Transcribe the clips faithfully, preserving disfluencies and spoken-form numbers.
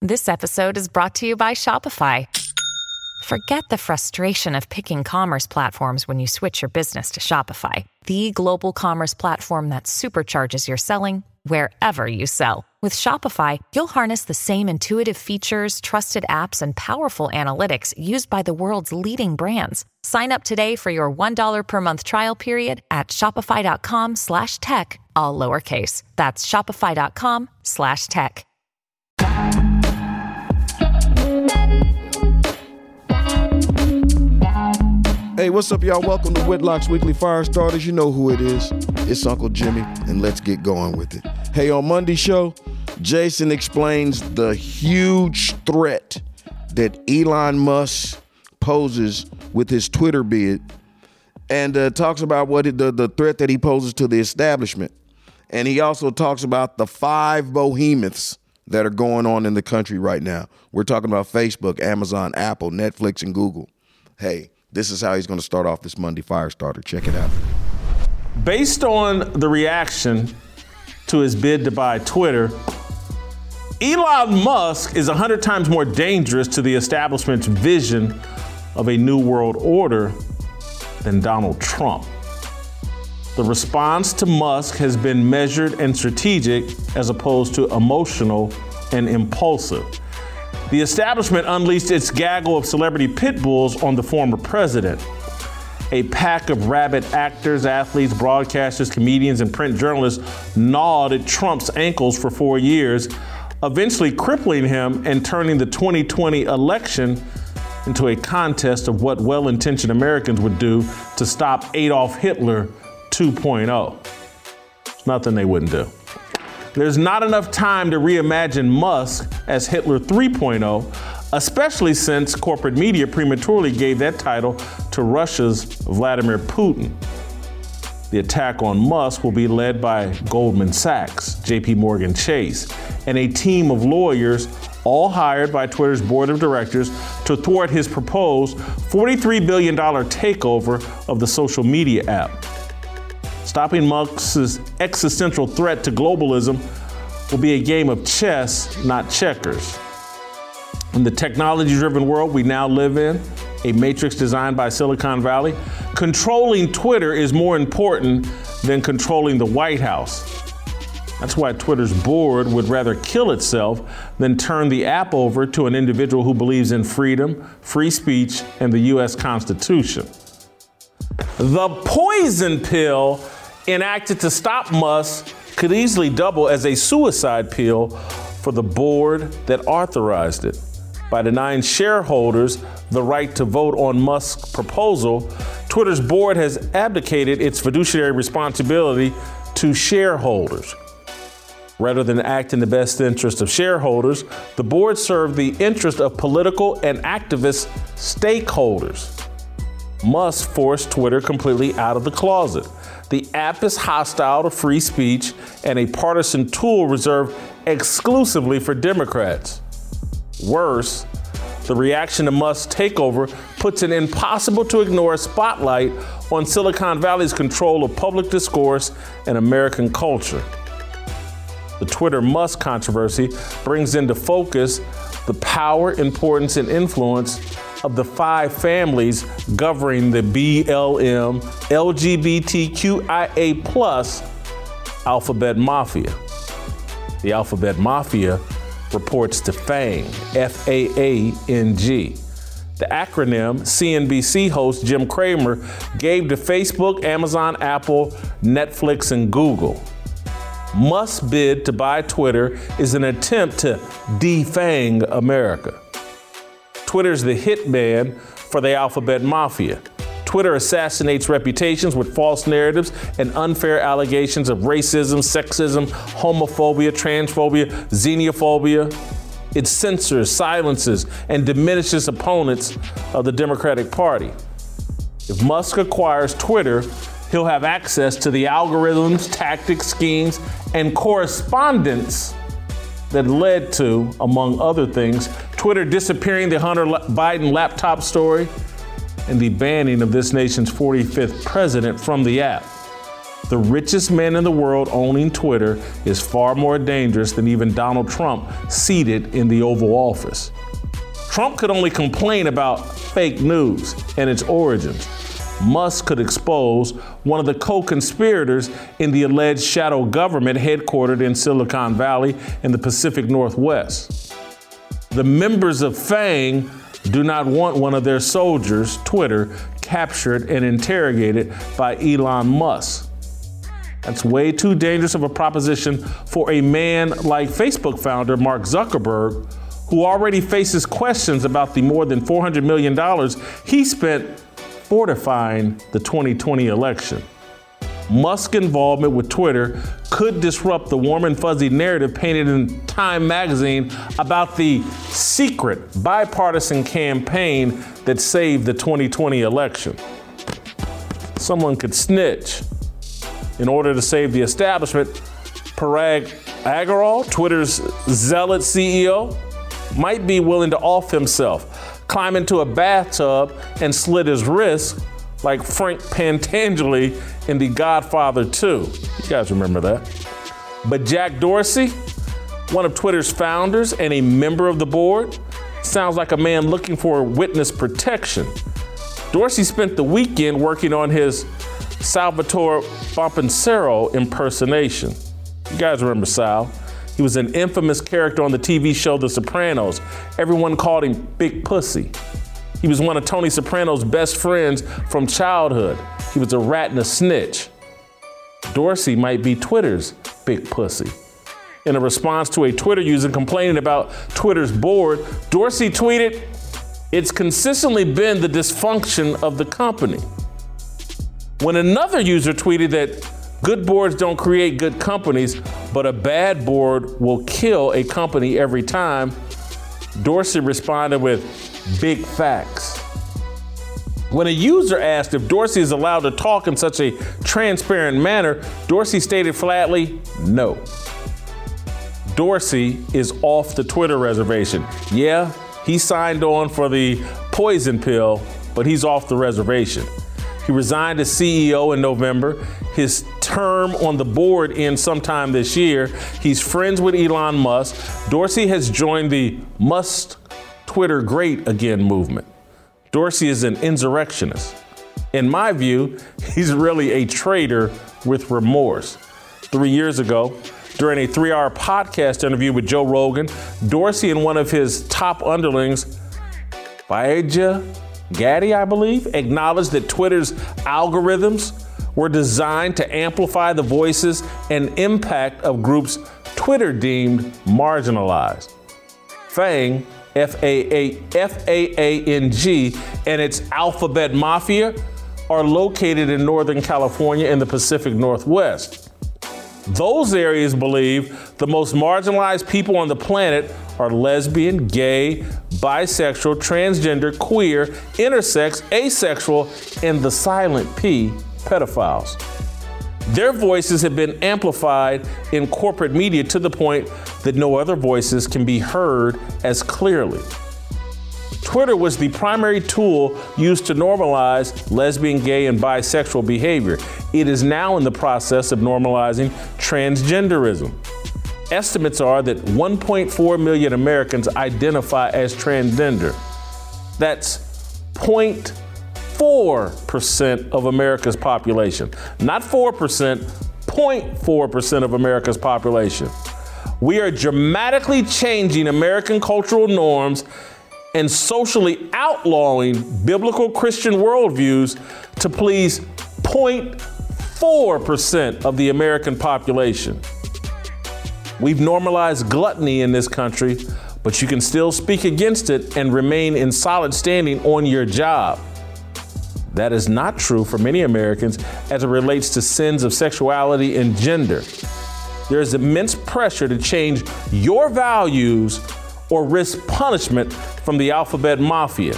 This episode is brought to you by Shopify. Forget the frustration of picking commerce platforms when you switch your business to Shopify, the global commerce platform that supercharges your selling wherever you sell. With Shopify, you'll harness the same intuitive features, trusted apps, and powerful analytics used by the world's leading brands. Sign up today for your one dollar per month trial period at shopify.com slash tech, all lowercase. That's shopify.com slash tech. Hey, what's up, y'all? Welcome to Whitlock's Weekly Fire Starters. You know who it is. It's Uncle Jimmy, and let's get going with it. Hey, on Monday's show, Jason explains the huge threat that Elon Musk poses with his Twitter bid, and uh, talks about what it, the, the threat that he poses to the establishment. And he also talks about the five behemoths that are going on in the country right now. We're talking about Facebook, Amazon, Apple, Netflix, and Google. Hey, this is how he's going to start off this Monday Fire Starter. Check it out. Based on the reaction to his bid to buy Twitter, Elon Musk is one hundred times more dangerous to the establishment's vision of a new world order than Donald Trump. The response to Musk has been measured and strategic as opposed to emotional and impulsive. The establishment unleashed its gaggle of celebrity pit bulls on the former president. A pack of rabid actors, athletes, broadcasters, comedians, and print journalists gnawed at Trump's ankles for four years, eventually crippling him and turning the twenty twenty election into a contest of what well-intentioned Americans would do to stop Adolf Hitler two point oh. There's nothing they wouldn't do. There's not enough time to reimagine Musk as Hitler three point oh, especially since corporate media prematurely gave that title to Russia's Vladimir Putin. The attack on Musk will be led by Goldman Sachs, J P Morgan Chase, and a team of lawyers, all hired by Twitter's board of directors to thwart his proposed forty-three billion dollars takeover of the social media app. Stopping Musk's existential threat to globalism will be a game of chess, not checkers. In the technology-driven world we now live in, a matrix designed by Silicon Valley, controlling Twitter is more important than controlling the White House. That's why Twitter's board would rather kill itself than turn the app over to an individual who believes in freedom, free speech, and the U S Constitution. The poison pill enacted to stop Musk could easily double as a suicide pill for the board that authorized it. By denying shareholders the right to vote on Musk's proposal, Twitter's board has abdicated its fiduciary responsibility to shareholders. Rather than act in the best interest of shareholders, the board served the interest of political and activist stakeholders. Musk forced Twitter completely out of the closet. The app is hostile to free speech and a partisan tool reserved exclusively for Democrats. Worse, the reaction to Musk's takeover puts an impossible to ignore spotlight on Silicon Valley's control of public discourse and American culture. The Twitter Musk controversy brings into focus the power, importance, and influence of the five families governing the B L M L G B T Q I A plus Alphabet Mafia. The Alphabet Mafia reports to FANG, F A A N G. The acronym C N B C host Jim Cramer gave to Facebook, Amazon, Apple, Netflix, and Google. Musk's bid to buy Twitter is an attempt to defang America. Twitter's the hitman for the Alphabet Mafia. Twitter assassinates reputations with false narratives and unfair allegations of racism, sexism, homophobia, transphobia, xenophobia. It censors, silences, and diminishes opponents of the Democratic Party. If Musk acquires Twitter, he'll have access to the algorithms, tactics, schemes, and correspondence that led to, among other things, Twitter disappearing the Hunter Biden laptop story and the banning of this nation's forty-fifth president from the app. The richest man in the world owning Twitter is far more dangerous than even Donald Trump seated in the Oval Office. Trump could only complain about fake news and its origins. Musk could expose one of the co-conspirators in the alleged shadow government headquartered in Silicon Valley in the Pacific Northwest. The members of FANG do not want one of their soldiers, Twitter, captured and interrogated by Elon Musk. That's way too dangerous of a proposition for a man like Facebook founder Mark Zuckerberg, who already faces questions about the more than four hundred million dollars he spent fortifying the twenty twenty election. Musk's involvement with Twitter could disrupt the warm and fuzzy narrative painted in Time magazine about the secret bipartisan campaign that saved the twenty twenty election. Someone could snitch in order to save the establishment. Parag Agrawal, Twitter's zealot C E O, might be willing to off himself, climb into a bathtub and slit his wrist like Frank Pentangeli in The Godfather two. You guys remember that. But Jack Dorsey, one of Twitter's founders and a member of the board, sounds like a man looking for witness protection. Dorsey spent the weekend working on his Salvatore Bompensero impersonation. You guys remember Sal? He was an infamous character on the T V show The Sopranos. Everyone called him Big Pussy. He was one of Tony Soprano's best friends from childhood. He was a rat and a snitch. Dorsey might be Twitter's Big Pussy. In a response to a Twitter user complaining about Twitter's board, Dorsey tweeted, "It's consistently been the dysfunction of the company." When another user tweeted that good boards don't create good companies, but a bad board will kill a company every time, Dorsey responded with big facts. When a user asked if Dorsey is allowed to talk in such a transparent manner, Dorsey stated flatly, no. Dorsey is off the Twitter reservation. Yeah, he signed on for the poison pill, but he's off the reservation. He resigned as C E O in November. His term on the board ends sometime this year. He's friends with Elon Musk. Dorsey has joined the Musk Twitter Great Again movement. Dorsey is an insurrectionist. In my view, he's really a traitor with remorse. Three years ago, during a three-hour podcast interview with Joe Rogan, Dorsey and one of his top underlings, Faiza Gaddy, I believe, acknowledged that Twitter's algorithms were designed to amplify the voices and impact of groups Twitter deemed marginalized. FANG, F A A N G, and its Alphabet Mafia are located in Northern California and the Pacific Northwest. Those areas believe the most marginalized people on the planet are lesbian, gay, bisexual, transgender, queer, intersex, asexual, and the silent P, pedophiles. Their voices have been amplified in corporate media to the point that no other voices can be heard as clearly. Twitter was the primary tool used to normalize lesbian, gay, and bisexual behavior. It is now in the process of normalizing transgenderism. Estimates are that one point four million Americans identify as transgender. That's zero point four percent of America's population. Not four percent, zero point four percent of America's population. We are dramatically changing American cultural norms and socially outlawing biblical Christian worldviews to please zero point four percent of the American population. We've normalized gluttony in this country, but you can still speak against it and remain in solid standing on your job. That is not true for many Americans as it relates to sins of sexuality and gender. There is immense pressure to change your values or risk punishment from the Alphabet Mafia.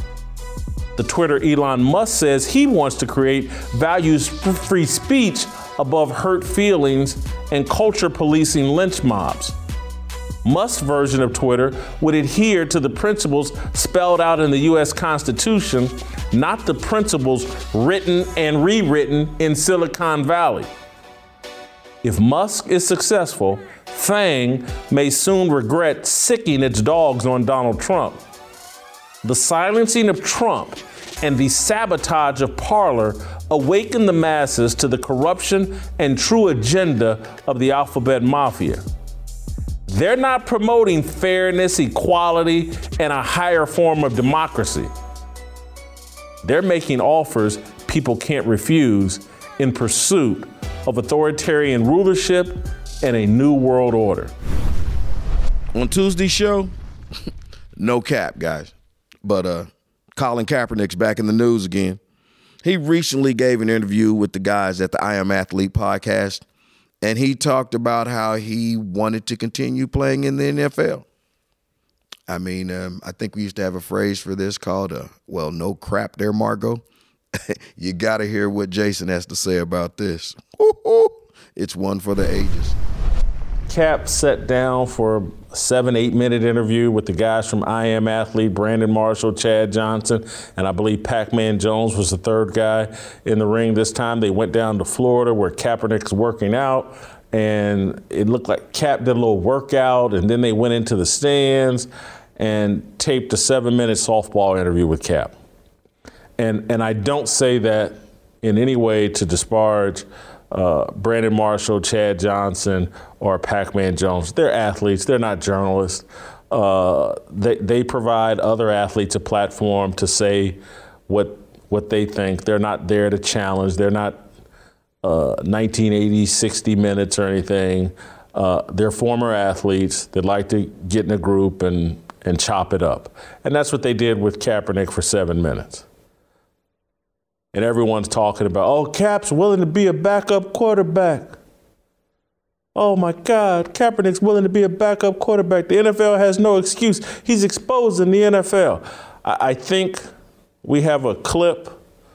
The Twitter Elon Musk says he wants to create values-free speech above hurt feelings and culture policing lynch mobs. Musk's version of Twitter would adhere to the principles spelled out in the U S Constitution, not the principles written and rewritten in Silicon Valley. If Musk is successful, Fang may soon regret sicking its dogs on Donald Trump. The silencing of Trump and the sabotage of Parler awakened the masses to the corruption and true agenda of the Alphabet Mafia. They're not promoting fairness, equality, and a higher form of democracy. They're making offers people can't refuse in pursuit of authoritarian rulership and a new world order. On Tuesday's show, no cap, guys, but uh, Colin Kaepernick's back in the news again. He recently gave an interview with the guys at the I Am Athlete podcast, and he talked about how he wanted to continue playing in the N F L. I mean, um, I think we used to have a phrase for this called, uh, well, no crap there, Margo. You got to hear what Jason has to say about this. Woo-hoo. It's one for the ages. Cap sat down for a seven, eight minute interview with the guys from I Am Athlete, Brandon Marshall, Chad Johnson, and I believe Pac-Man Jones was the third guy in the ring this time. They went down to Florida where Kaepernick's working out, and it looked like Cap did a little workout, and then they went into the stands and taped a seven minute softball interview with Cap. And, and I don't say that in any way to disparage Uh, Brandon Marshall, Chad Johnson, or Pac-Man Jones. They're athletes. They're not journalists. Uh, they they provide other athletes a platform to say what what they think. They're not there to challenge. They're not uh, nineteen eighties, sixty minutes or anything. Uh, they're former athletes that like to get in a group and and chop it up. And that's what they did with Kaepernick for seven minutes. And everyone's talking about, oh, Cap's willing to be a backup quarterback. Oh, my God, Kaepernick's willing to be a backup quarterback. The N F L has no excuse. He's exposed in the N F L. I, I think we have a clip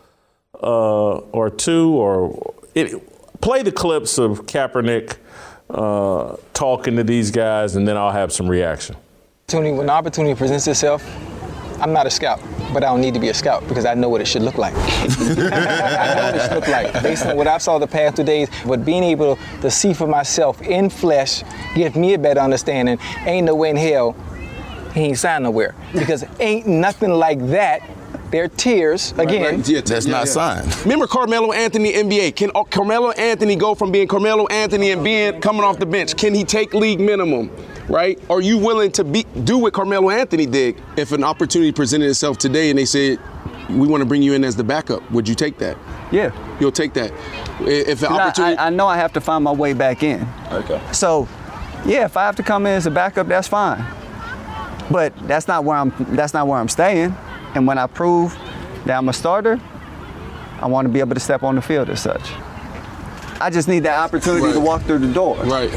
uh, or two, or it, play the clips of Kaepernick uh, talking to these guys, and then I'll have some reaction. When the opportunity presents itself, I'm not a scout, but I don't need to be a scout because I know what it should look like. I know what it should look like based on what I saw the past two days. But being able to see for myself in flesh gives me a better understanding. Ain't no way in hell he ain't signed nowhere because ain't nothing like that. They're tears again. Right, right. Yeah, that's yeah, not yeah. signed. Remember Carmelo Anthony, N B A. Can uh, Carmelo Anthony go from being Carmelo Anthony and being coming off the bench? Can he take league minimum? Right? Are you willing to be do what Carmelo Anthony did? If an opportunity presented itself today and they said, we want to bring you in as the backup, would you take that? Yeah. You'll take that. If an opportunity. I, I know I have to find my way back in. Okay. So, yeah, if I have to come in as a backup, that's fine. But that's not where I'm. That's not where I'm staying. And when I prove that I'm a starter, I want to be able to step on the field as such. I just need that opportunity right. to walk through the door. Right.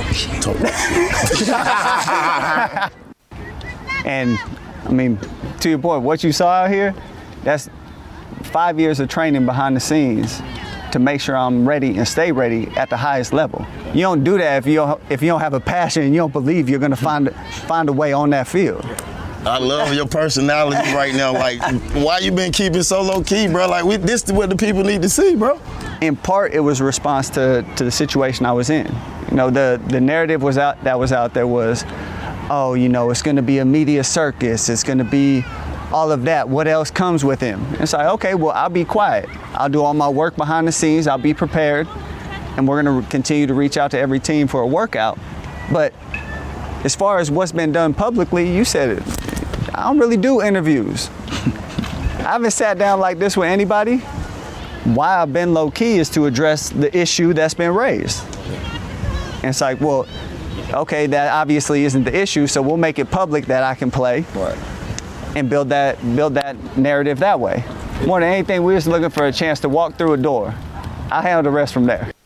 And, I mean, to your point, what you saw out here, that's five years of training behind the scenes to make sure I'm ready and stay ready at the highest level. You don't do that if you don't, if you don't have a passion and you don't believe you're going to find find a way on that field. I love your personality right now. Like, why you been keeping so low key, bro? Like, we, this is what the people need to see, bro. In part, it was a response to, to the situation I was in. You know, the, the narrative was out that was out there was, oh, you know, it's going to be a media circus. It's going to be all of that. What else comes with him? It's like, okay, well, I'll be quiet. I'll do all my work behind the scenes. I'll be prepared. And we're going to continue to reach out to every team for a workout. But as far as what's been done publicly, you said it. I don't really do interviews. I haven't sat down like this with anybody. Why I've been low key is to address the issue that's been raised. And it's like, well, okay, that obviously isn't the issue, so we'll make it public that I can play Right. and build that build that narrative that way. More than anything, we're just looking for a chance to walk through a door. I'll handle the rest from there.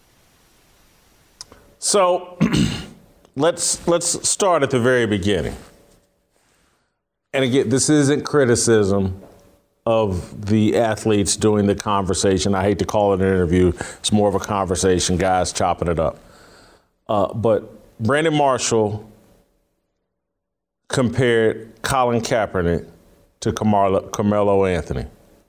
So let's let's start at the very beginning. And again, this isn't criticism of the athletes doing the conversation. I hate to call it an interview. It's more of a conversation, guys chopping it up. Uh, but Brandon Marshall compared Colin Kaepernick to Carmelo, Carmelo Anthony.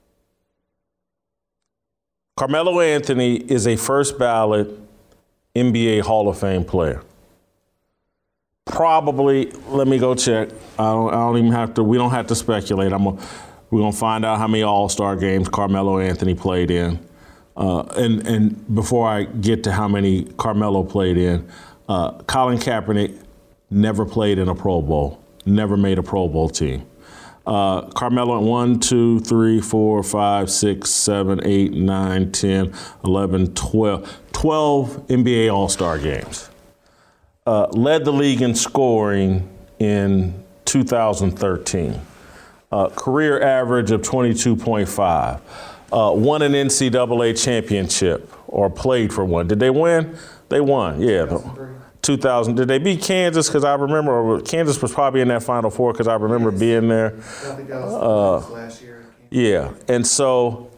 Carmelo Anthony is a first ballot N B A Hall of Fame player. Probably, let me go check. I don't, I don't even have to, we don't have to speculate. I'm a, we're going to find out how many All-Star games Carmelo Anthony played in. Uh, and, and before I get to how many Carmelo played in, uh, Colin Kaepernick never played in a Pro Bowl, never made a Pro Bowl team. Uh, Carmelo at one, two, three, four, five, six, seven, eight, nine, ten, eleven, twelve. twelve N B A All-Star games. Uh, led the league in scoring in two thousand thirteen. Uh, career average of twenty-two point five. Uh, won an N C double A championship or played for one. Did they win? They won, yeah. two thousand. Did they beat Kansas? Because I remember or Kansas was probably in that Final Four because I remember yes. being there. I think that was uh, last year. Yeah, and so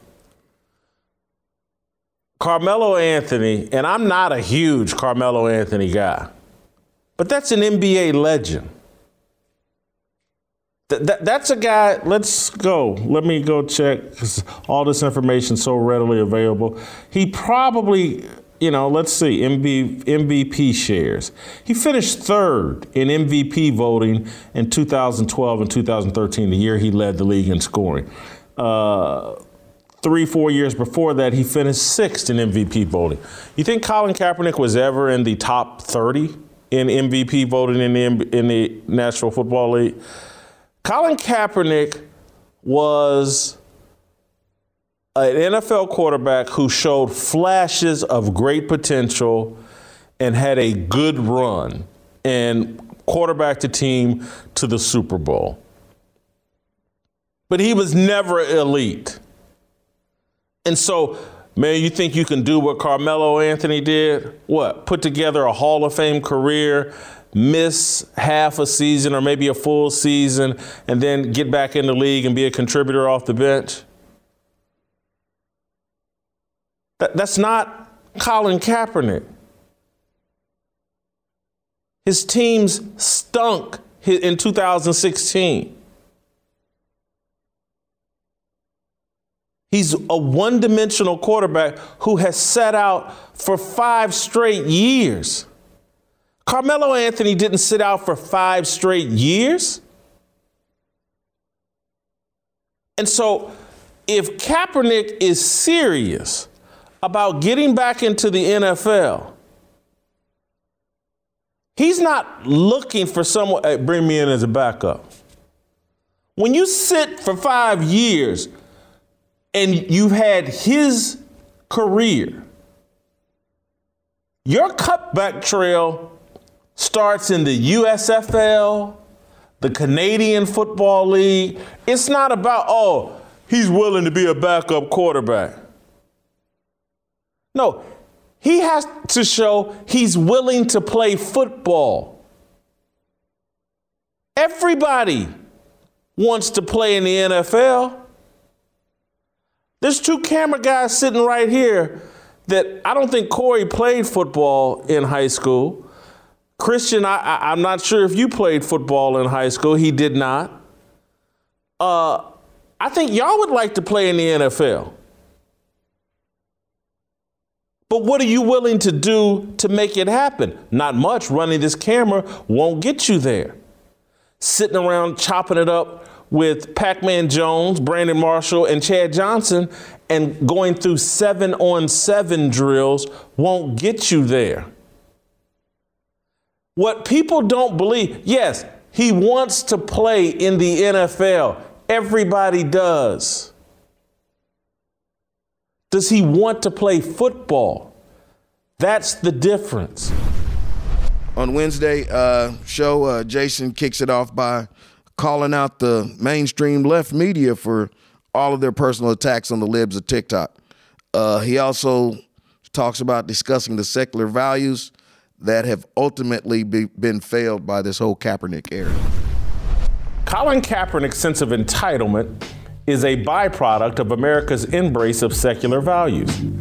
Carmelo Anthony, and I'm not a huge Carmelo Anthony guy, but that's an N B A legend. Th- th- that's a guy, let's go. Let me go check because all this information is so readily available. He probably... You know, let's see, M V P shares. He finished third in M V P voting in two thousand twelve and two thousand thirteen, the year he led the league in scoring. Uh, three, four years before that, he finished sixth in M V P voting. You think Colin Kaepernick was ever in the top thirty in M V P voting in the, in the National Football League? Colin Kaepernick was an N F L quarterback who showed flashes of great potential and had a good run and quarterbacked the team to the Super Bowl. But he was never elite. And so, man, you think you can do what Carmelo Anthony did? What? Put together a Hall of Fame career, miss half a season or maybe a full season, and then get back in the league and be a contributor off the bench? That's not Colin Kaepernick. His teams stunk in two thousand sixteen. He's a one-dimensional quarterback who has sat out for five straight years. Carmelo Anthony didn't sit out for five straight years. And so if Kaepernick is serious about getting back into the N F L, he's not looking for someone, hey, bring me in as a backup. When you sit for five years and you've had his career, your cutback trail starts in the U S F L, the Canadian Football League. It's not about, oh, he's willing to be a backup quarterback. No, he has to show he's willing to play football. Everybody wants to play in the N F L. There's two camera guys sitting right here that I don't think Corey played football in high school. Christian, I, I, I'm not sure if you played football in high school. He did not. Uh, I think y'all would like to play in the N F L. But what are you willing to do to make it happen? Not much. Running this camera won't get you there. Sitting around chopping it up with Pac-Man Jones, Brandon Marshall, and Chad Johnson and going through seven on seven drills won't get you there. What people don't believe, yes, he wants to play in the N F L. Everybody does. Does he want to play football? That's the difference. On Wednesday uh, show, uh, Jason kicks it off by calling out the mainstream left media for all of their personal attacks on the libs of TikTok. Uh, he also talks about discussing the secular values that have ultimately be, been failed by this whole Kaepernick era. Colin Kaepernick's sense of entitlement is a byproduct of America's embrace of secular values.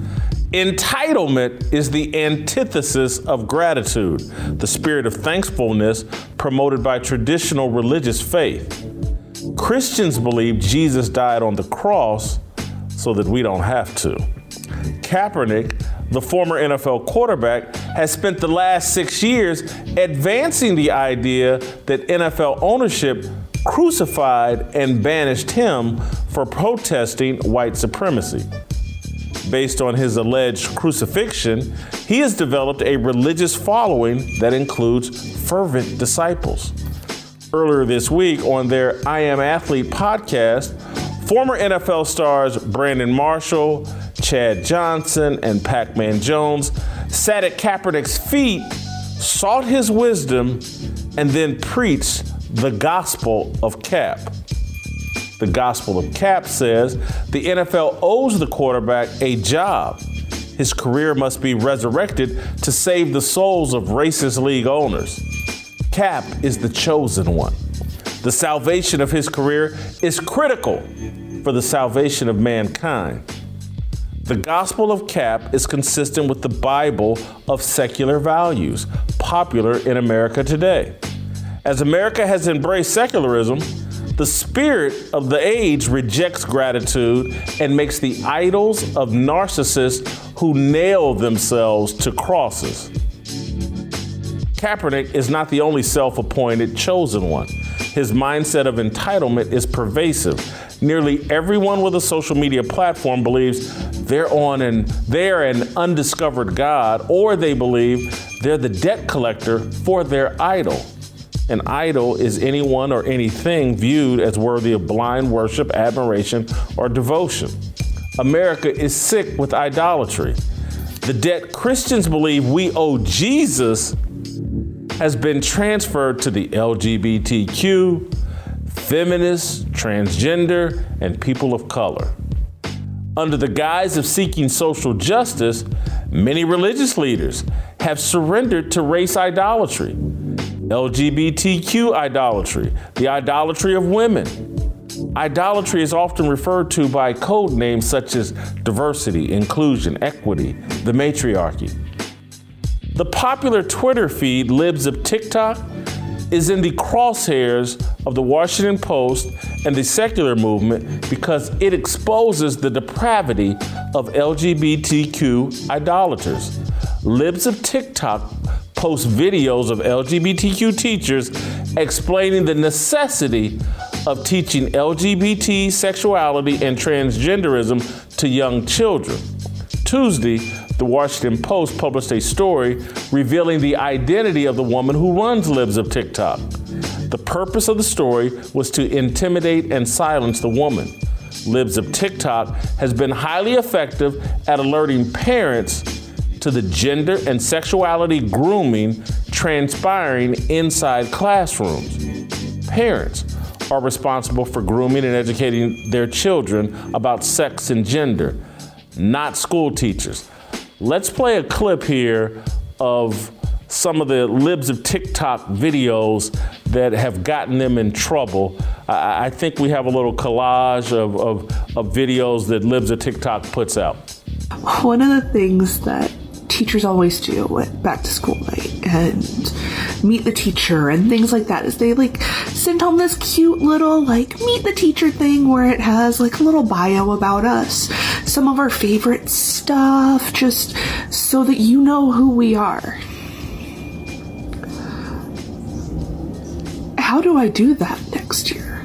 Entitlement is the antithesis of gratitude, the spirit of thankfulness promoted by traditional religious faith. Christians believe Jesus died on the cross so that we don't have to. Kaepernick, the former N F L quarterback, has spent the last six years advancing the idea that N F L ownership crucified and banished him for protesting white supremacy. Based on his alleged crucifixion, he has developed a religious following that includes fervent disciples. Earlier this week on their I Am Athlete podcast, former N F L stars Brandon Marshall, Chad Johnson, and Pac-Man Jones sat at Kaepernick's feet, sought his wisdom, and then preached the gospel of Cap. The gospel of Cap says the N F L owes the quarterback a job. His career must be resurrected to save the souls of racist league owners. Cap is the chosen one. The salvation of his career is critical for the salvation of mankind. The gospel of Cap is consistent with the Bible of secular values, popular in America today. As America has embraced secularism, the spirit of the age rejects gratitude and makes the idols of narcissists who nail themselves to crosses. Kaepernick is not the only self-appointed chosen one. His mindset of entitlement is pervasive. Nearly everyone with a social media platform believes they're on an they're an undiscovered God, or they believe they're the debt collector for their idol. An idol is anyone or anything viewed as worthy of blind worship, admiration, or devotion. America is sick with idolatry. The debt Christians believe we owe Jesus has been transferred to the L G B T Q, feminists, transgender, and people of color. Under the guise of seeking social justice, many religious leaders have surrendered to race idolatry, L G B T Q idolatry, the idolatry of women. Idolatry is often referred to by code names such as diversity, inclusion, equity, the matriarchy. The popular Twitter feed, Libs of TikTok, is in the crosshairs of the Washington Post and the secular movement because it exposes the depravity of L G B T Q idolaters. Libs of TikTok post videos of L G B T Q teachers explaining the necessity of teaching L G B T sexuality and transgenderism to young children. Tuesday, the Washington Post published a story revealing the identity of the woman who runs Libs of TikTok. The purpose of the story was to intimidate and silence the woman. Libs of TikTok has been highly effective at alerting parents to the gender and sexuality grooming transpiring inside classrooms. Parents are responsible for grooming and educating their children about sex and gender, not school teachers. Let's play a clip here of some of the Libs of TikTok videos that have gotten them in trouble. I, I think we have a little collage of, of, of videos that Libs of TikTok puts out. One of the things that teachers always do at back to school night and meet the teacher and things like that is they like send home this cute little like meet the teacher thing where it has like a little bio about us, some of our favorite stuff, just so that you know who we are. How do I do that next year?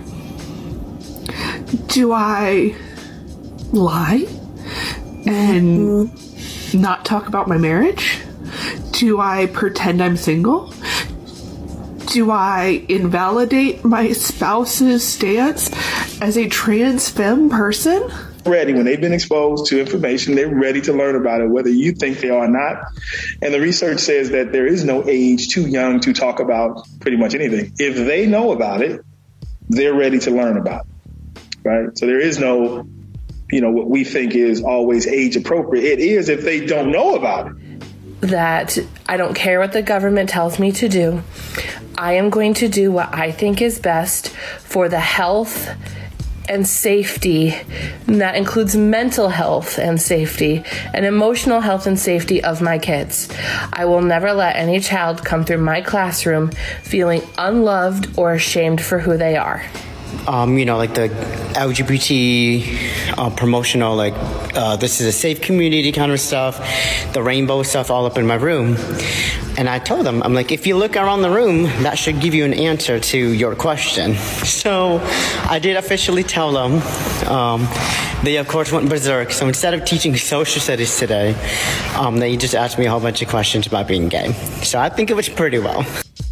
Do I lie and not talk about my marriage? Do I pretend I'm single? Do I invalidate my spouse's stance as a trans femme person? Ready when they've been exposed to information, they're ready to learn about it, whether you think they are or not. And the research says that there is no age too young to talk about pretty much anything. If they know about it, they're ready to learn about it, right? So there is no, you know, what we think is always age appropriate. It is if they don't know about it. That I don't care what the government tells me to do. I am going to do what I think is best for the health and safety. And that includes mental health and safety and emotional health and safety of my kids. I will never let any child come through my classroom feeling unloved or ashamed for who they are. Um, you know, like the L G B T uh, promotional, like uh, this is a safe community kind of stuff, the rainbow stuff all up in my room. And I told them, I'm like, if you look around the room, that should give you an answer to your question. So I did officially tell them. Um, they, of course, went berserk. So instead of teaching social studies today, um, they just asked me a whole bunch of questions about being gay. So I think it was pretty well.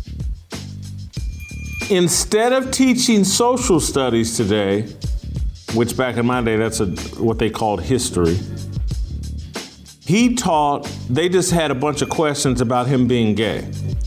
Instead of teaching social studies today, which back in my day, that's a, what they called history, he taught, they just had a bunch of questions about him being gay.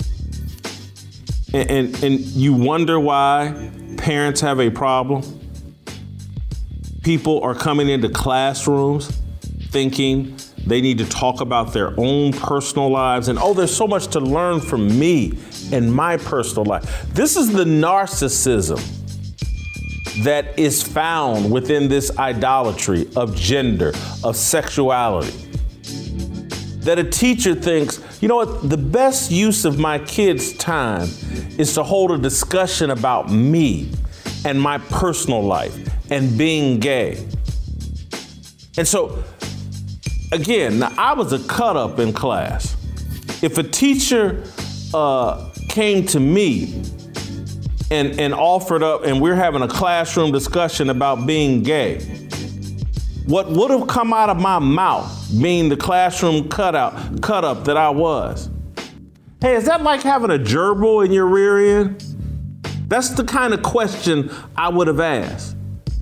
And, and, and you wonder why parents have a problem. People are coming into classrooms thinking they need to talk about their own personal lives and, oh, there's so much to learn from me and my personal life. This is the narcissism that is found within this idolatry of gender, of sexuality. That a teacher thinks, you know what, the best use of my kids' time is to hold a discussion about me and my personal life and being gay. And so, again, now I was a cut up in class. If a teacher uh, came to me and, and offered up, and we're having a classroom discussion about being gay, what would have come out of my mouth, being the classroom cutout, cut up that I was? Hey, is that like having a gerbil in your rear end? That's the kind of question I would have asked.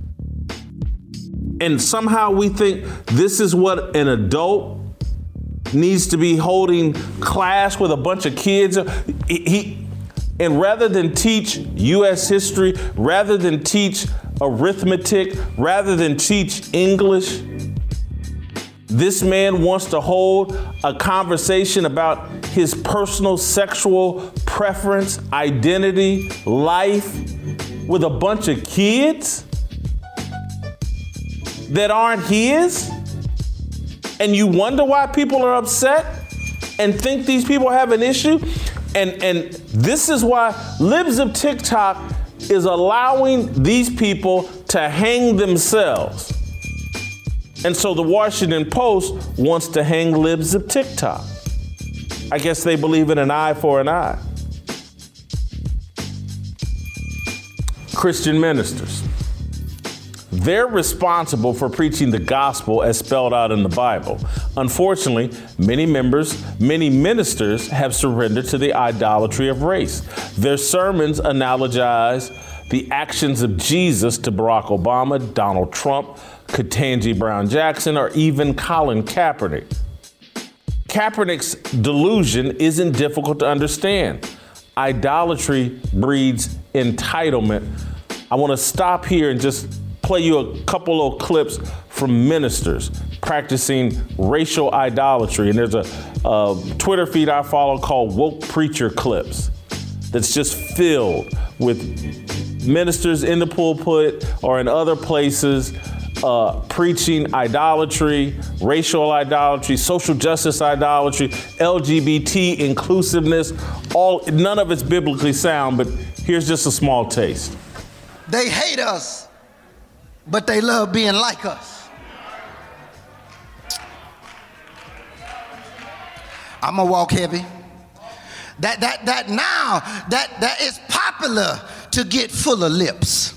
And somehow we think this is what an adult needs to be holding class with a bunch of kids. He, he, and rather than teach U S history, rather than teach arithmetic, rather than teach English, this man wants to hold a conversation about his personal sexual preference, identity, life with a bunch of kids that aren't his. And you wonder why people are upset and think these people have an issue. And, and this is why Libs of TikTok is allowing these people to hang themselves. And so the Washington Post wants to hang Libs of TikTok. I guess they believe in an eye for an eye. Christian ministers. They're responsible for preaching the gospel as spelled out in the Bible. Unfortunately, many members, many ministers have surrendered to the idolatry of race. Their sermons analogize the actions of Jesus to Barack Obama, Donald Trump, Ketanji Brown Jackson, or even Colin Kaepernick. Kaepernick's delusion isn't difficult to understand. Idolatry breeds entitlement. I want to stop here and just play you a couple of clips from ministers practicing racial idolatry. And there's a, a Twitter feed I follow called Woke Preacher Clips that's just filled with ministers in the pulpit or in other places uh, preaching idolatry, racial idolatry, social justice idolatry, L G B T inclusiveness. All none of it's biblically sound, but here's just a small taste. They hate us, but they love being like us. I'm gonna walk heavy. That that that now that that is popular to get full of lips.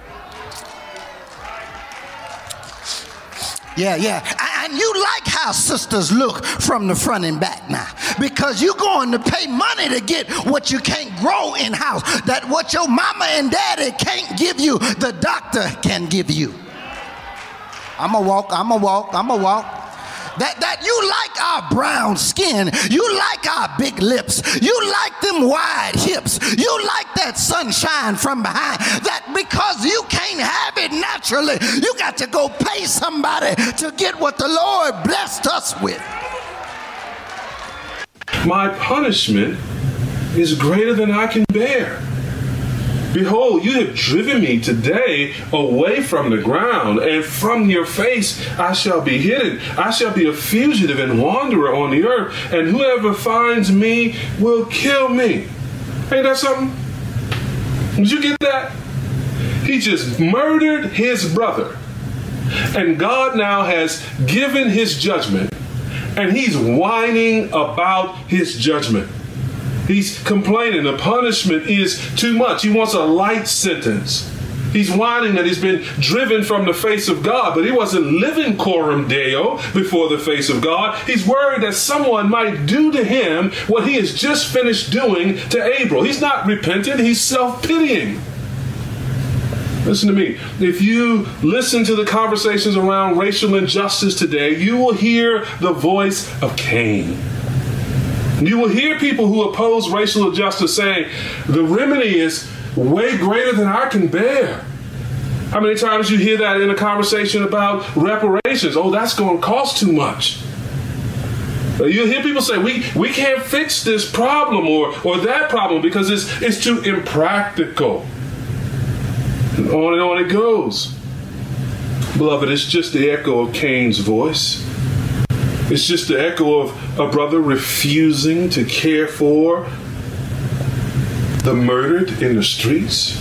Yeah, yeah. And you like how sisters look from the front and back now, because you're going to pay money to get what you can't grow in house. That what your mama and daddy can't give you, the doctor can give you. I'm a walk, I'm a walk, I'm a walk. That, that you like our brown skin, you like our big lips, you like them wide hips, you like that sunshine from behind, that because you can't have it naturally, you got to go pay somebody to get what the Lord blessed us with. My punishment is greater than I can bear. Behold, you have driven me today away from the ground, and from your face I shall be hidden. I shall be a fugitive and wanderer on the earth, and whoever finds me will kill me. Ain't that something? Did you get that? He just murdered his brother. And God now has given his judgment, and he's whining about his judgment. He's complaining the punishment is too much. He wants a light sentence. He's whining that he's been driven from the face of God, but he wasn't living coram Deo before the face of God. He's worried that someone might do to him what he has just finished doing to Abel. He's not repentant, he's self-pitying. Listen to me. If you listen to the conversations around racial injustice today, you will hear the voice of Cain. You will hear people who oppose racial injustice saying, the remedy is way greater than I can bear. How many times you hear that in a conversation about reparations? Oh, that's going to cost too much. You'll hear people say, we, we can't fix this problem or, or that problem because it's, it's too impractical. And on and on it goes. Beloved, it's just the echo of Cain's voice. It's just the echo of a brother refusing to care for the murdered in the streets.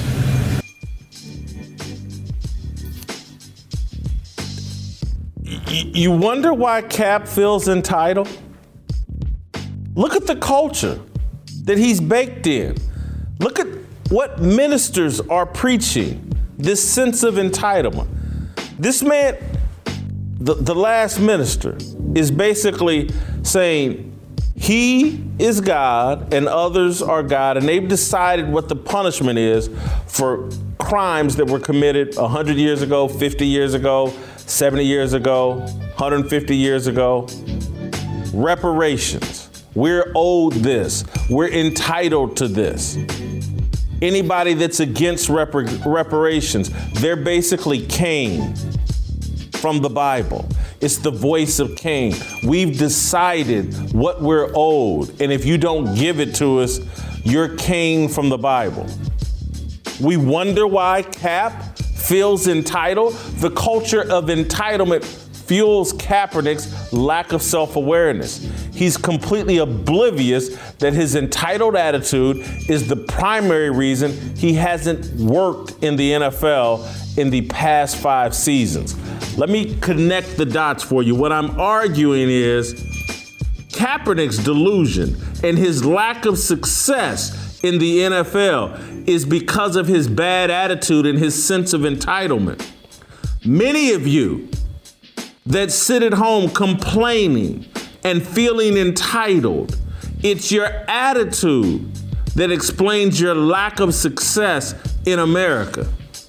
You wonder why Cap feels entitled? Look at the culture that he's baked in. Look at what ministers are preaching, this sense of entitlement. This man, the, the last minister, is basically saying he is God and others are God, and they've decided what the punishment is for crimes that were committed one hundred years ago, fifty years ago, seventy years ago, one hundred fifty years ago. Reparations. We're owed this. We're entitled to this. Anybody that's against repar- reparations, they're basically Cain from the Bible. It's the voice of Cain. We've decided what we're owed, and if you don't give it to us, you're Cain from the Bible. We wonder why Cap feels entitled. The culture of entitlement fuels Kaepernick's lack of self-awareness. He's completely oblivious that his entitled attitude is the primary reason he hasn't worked in the N F L in the past five seasons. Let me connect the dots for you. What I'm arguing is Kaepernick's delusion and his lack of success in the N F L is because of his bad attitude and his sense of entitlement. Many of you that sit at home complaining and feeling entitled, it's your attitude that explains your lack of success in America.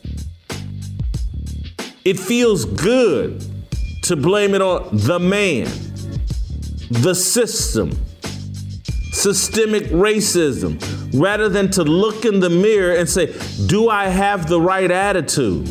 It feels good to blame it on the man, the system, systemic racism, rather than to look in the mirror and say, do I have the right attitude?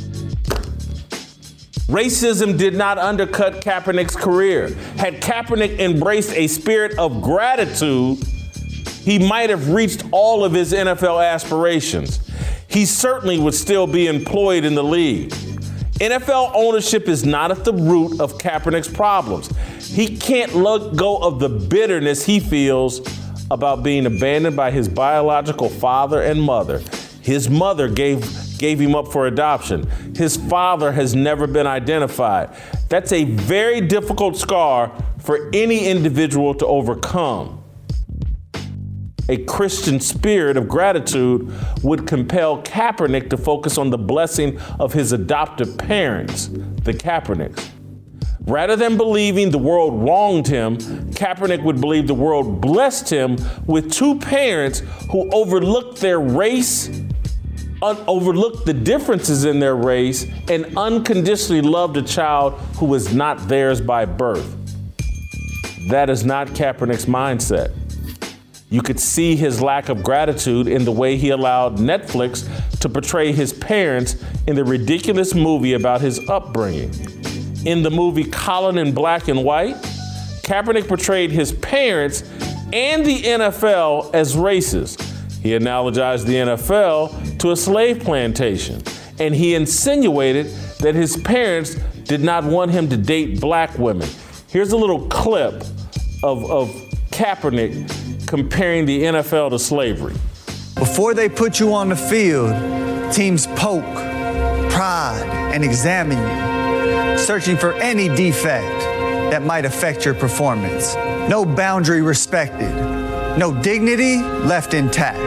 Racism did not undercut Kaepernick's career. Had Kaepernick embraced a spirit of gratitude, he might have reached all of his N F L aspirations. He certainly would still be employed in the league. N F L ownership is not at the root of Kaepernick's problems. He can't let go of the bitterness he feels about being abandoned by his biological father and mother. His mother gave gave him up for adoption. His father has never been identified. That's a very difficult scar for any individual to overcome. A Christian spirit of gratitude would compel Kaepernick to focus on the blessing of his adoptive parents, the Kaepernicks. Rather than believing the world wronged him, Kaepernick would believe the world blessed him with two parents who overlooked their race, un- overlooked the differences in their race, and unconditionally loved a child who was not theirs by birth. That is not Kaepernick's mindset. You could see his lack of gratitude in the way he allowed Netflix to portray his parents in the ridiculous movie about his upbringing. In the movie Colin in Black and White, Kaepernick portrayed his parents and the N F L as racist. He analogized the N F L to a slave plantation, and he insinuated that his parents did not want him to date black women. Here's a little clip of, of Kaepernick comparing the N F L to slavery. Before they put you on the field, teams poke, prod, and examine you, searching for any defect that might affect your performance. No boundary respected, no dignity left intact.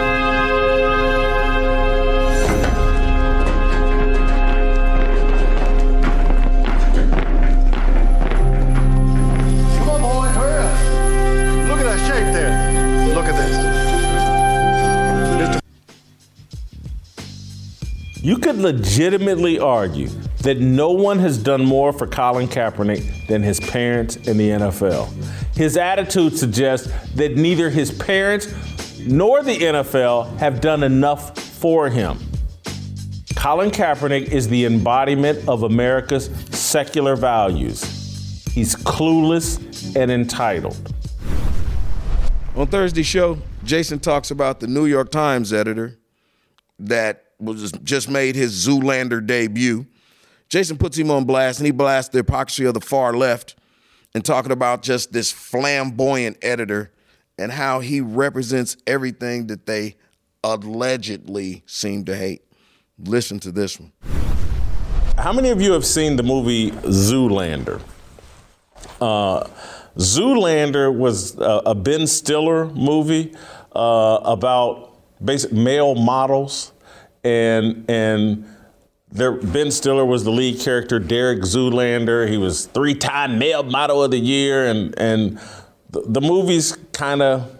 Come on, boy, hurry up. Look at that shape there. Look at this. You could legitimately argue that no one has done more for Colin Kaepernick than his parents in the N F L. His attitude suggests that neither his parents nor the N F L have done enough for him. Colin Kaepernick is the embodiment of America's secular values. He's clueless and entitled. On Thursday's show, Jason talks about the New York Times editor that was just made his Zoolander debut. Jason puts him on blast, and he blasts the hypocrisy of the far left and talking about just this flamboyant editor and how he represents everything that they allegedly seem to hate. Listen to this one. How many of you have seen the movie Zoolander? Uh, Zoolander was a, a Ben Stiller movie uh, about basic male models, and and there, Ben Stiller was the lead character, Derek Zoolander. He was three-time male model of the year, and and the, the movie's kind of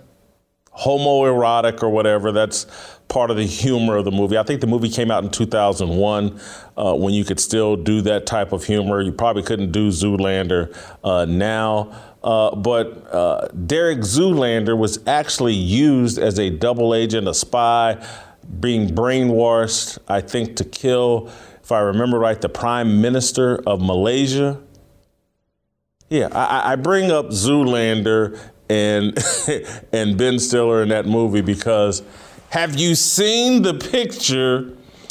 homoerotic or whatever. That's part of the humor of the movie. I think the movie came out in two thousand one uh, when you could still do that type of humor. You probably couldn't do Zoolander uh, now. Uh, but uh, Derek Zoolander was actually used as a double agent, a spy, being brainwashed, I think, to kill, if I remember right, the Prime Minister of Malaysia. Yeah, I, I bring up Zoolander and and Ben Stiller in that movie because have you seen the picture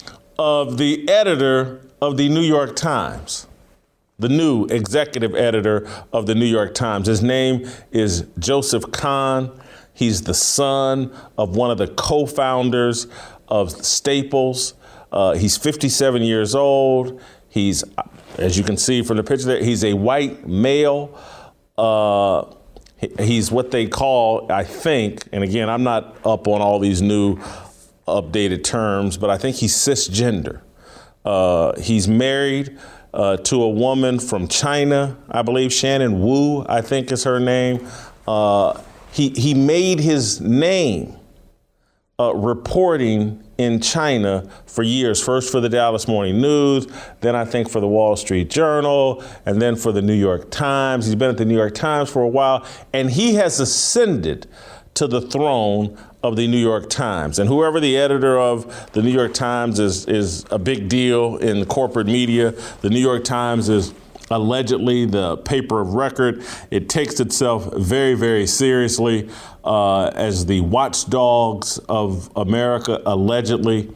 of the editor of the New York Times? The new executive editor of the New York Times. His name is Joseph Kahn. He's the son of one of the co-founders of Staples. Uh, he's fifty-seven years old. He's, as you can see from the picture there, he's a white male. Uh, he's what they call, I think, and again, I'm not up on all these new updated terms, but I think he's cisgender. Uh, he's married uh, to a woman from China, I believe, Shannon Wu, I think is her name. Uh, he, he made his name uh, reporting in China for years, first for the Dallas Morning News, then I think for the Wall Street Journal, and then for the New York Times. He's been at the New York Times for a while, and he has ascended to the throne of the New York Times. And whoever the editor of the New York Times is, is a big deal in the corporate media. The New York Times is allegedly the paper of record. It takes itself very, very seriously uh, as the watchdogs of America, allegedly.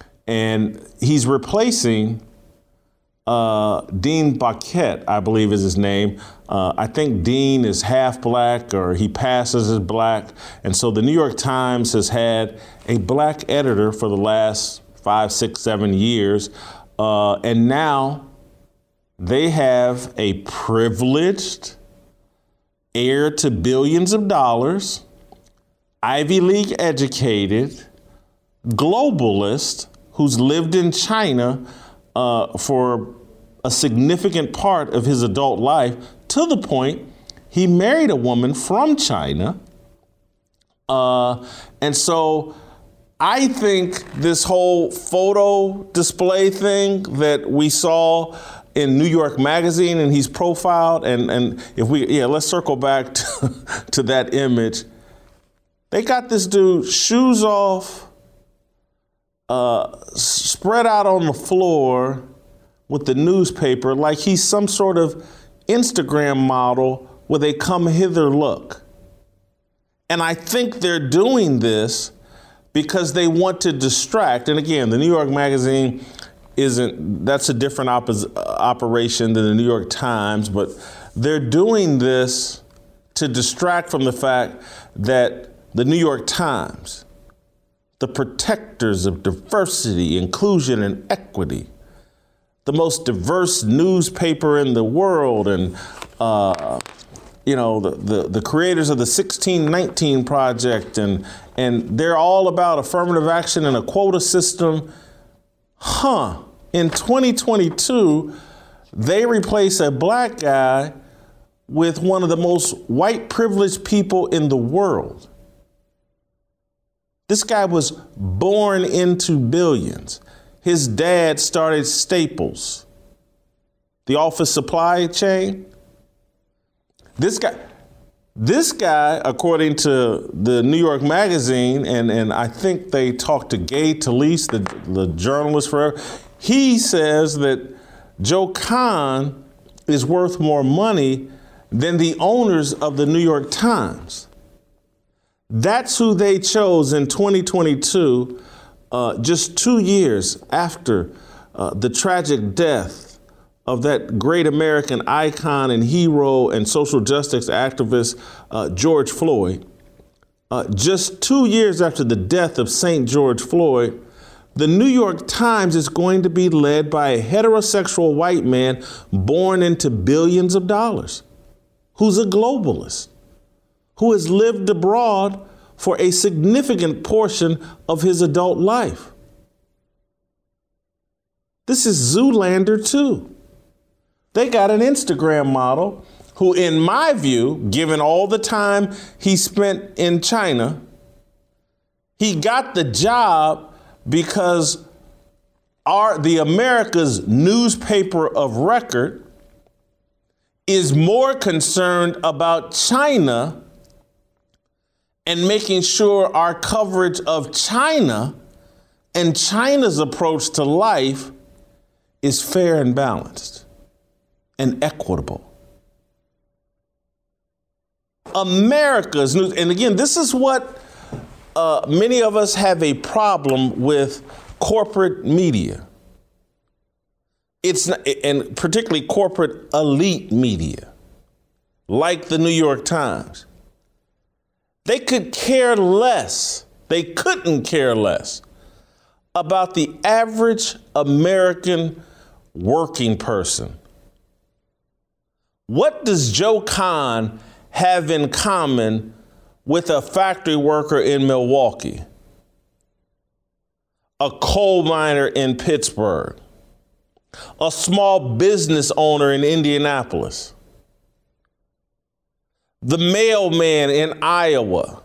And he's replacing uh, Dean Baquet, I believe is his name. Uh, I think Dean is half black, or he passes as black. And so the New York Times has had a black editor for the last five, six, seven years. Uh, and now they have a privileged heir to billions of dollars, Ivy League educated, globalist who's lived in China uh, for a significant part of his adult life, to the point he married a woman from China. Uh, and so I think this whole photo display thing that we saw in New York Magazine, and he's profiled, and, and if we, yeah, let's circle back to, to that image. They got this dude, shoes off, uh, spread out on the floor with the newspaper like he's some sort of Instagram model with a come hither look. And I think they're doing this because they want to distract. And again, the New York Magazine isn't, that's a different oppos- operation than the New York Times, but they're doing this to distract from the fact that the New York Times, the protectors of diversity, inclusion, and equity, the most diverse newspaper in the world, and uh, you know, the, the, the creators of the sixteen nineteen Project, and and they're all about affirmative action and a quota system. Huh. In twenty twenty-two, they replace a black guy with one of the most white privileged people in the world. This guy was born into billions. His dad started Staples, the office supply chain. This guy, this guy, according to the New York Magazine, and, and I think they talked to Gay Talese, the, the journalist forever, he says that Joe Kahn is worth more money than the owners of the New York Times. That's who they chose in twenty twenty-two, uh, just two years after uh, the tragic death of that great American icon and hero and social justice activist, uh, George Floyd. Uh, just two years after the death of Saint George Floyd, the New York Times is going to be led by a heterosexual white man born into billions of dollars, who's a globalist, who has lived abroad for a significant portion of his adult life. This is Zoolander too. They got an Instagram model who, in my view, given all the time he spent in China, he got the job because our, the America's newspaper of record is more concerned about China and making sure our coverage of China and China's approach to life is fair and balanced and equitable. America's news, and again, this is what uh, many of us have a problem with corporate media. It's not, and particularly corporate elite media, like the New York Times. They could care less, they couldn't care less about the average American working person. What does Joe Kahn have in common with a factory worker in Milwaukee, a coal miner in Pittsburgh, a small business owner in Indianapolis, the mailman in Iowa,